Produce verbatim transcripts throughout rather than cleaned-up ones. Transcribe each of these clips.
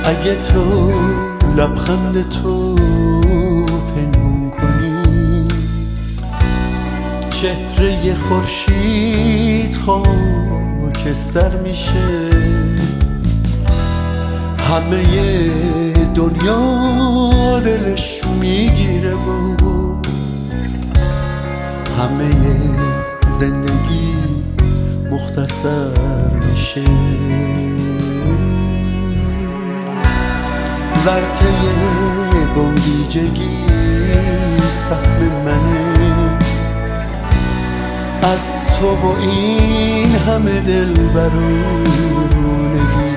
اگه تو لبخند تو پنهون کنی، چهره خورشید خاکستر میشه. همه دنیا دلش میگیره و همه زندگی مختصر میشه. ورطه گنگیجگی سهم منه، از تو و این همه دلبرونگی.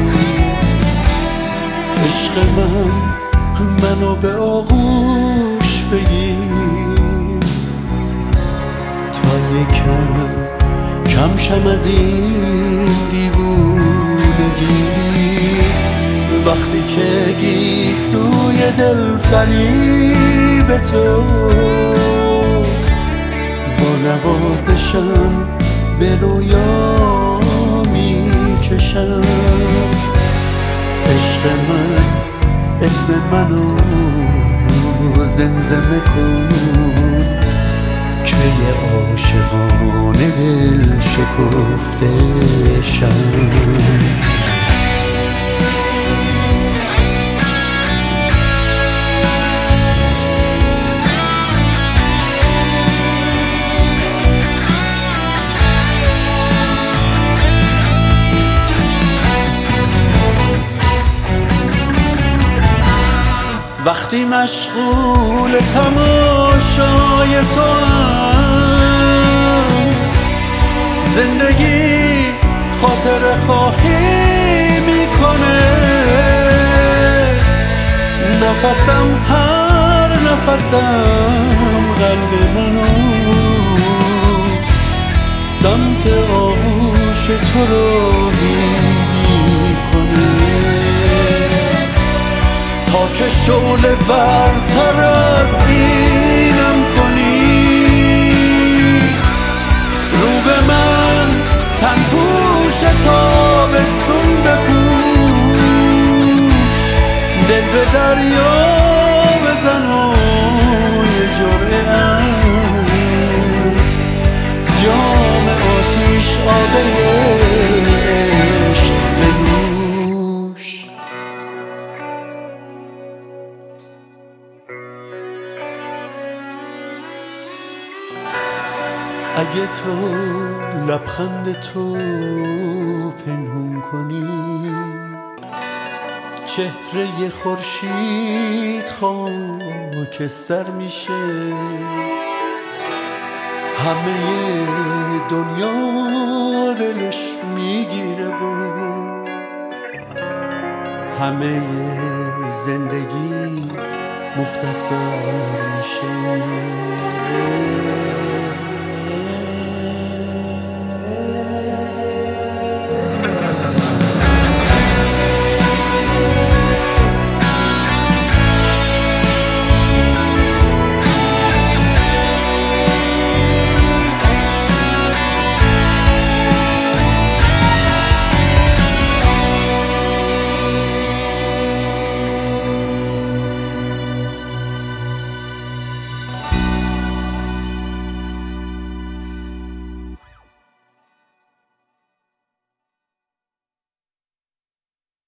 عشق من منو به آغوش بگیر تا یکم کم شم از این دیوونگی. وقتی که گیسوی دل فریب تو با نوازشم به رویا میکشم. عشق من اسم منو زمزمه کن که یه عاشقانه دل شکفته شم. وقتی مشغول تماشای تو هم، زندگی خاطر خواهی میکنه. نفسم هر نفسم قلب منو سمت آغوش تو راهی میکنه. تا که شعله ورتر از اینم کنی، رو به من تن پوش تابستون بپوش. دل به دریا بزن و یه جرعه از جام آتیش آبه عشق بنوش. اگه تو لبخند تو پنهون کنی، چهره خورشید خاکستر میشه. همه دنیا دلش میگیره و همه زندگی مختصر میشه.